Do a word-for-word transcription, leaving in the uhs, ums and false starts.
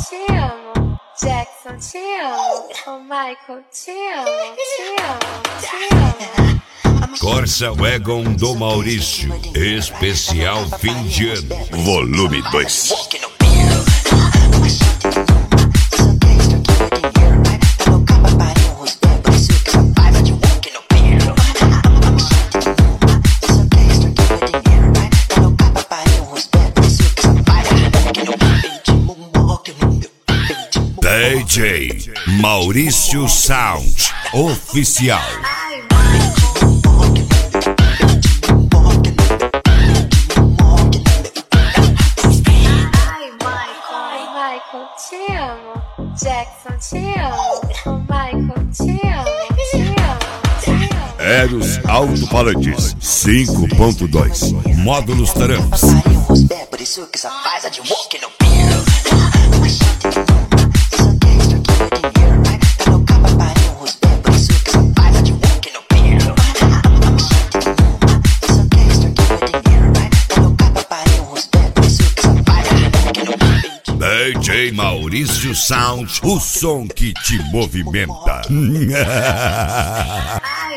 te amo. Jackson, te amo. Oh, Michael, te amo, te amo, te amo. Corsa Wagon do Maurício, especial fim de ano, volume dois. D J Maurício Sound Oficial. Te amo, Jackson, te amo, oh, Michael, te amo, te amo, te amo. Eros Alto-Falantes cinco ponto dois, módulos Tramps. Por isso que só faz a de walk no D J Maurício Sound, o som que te movimenta.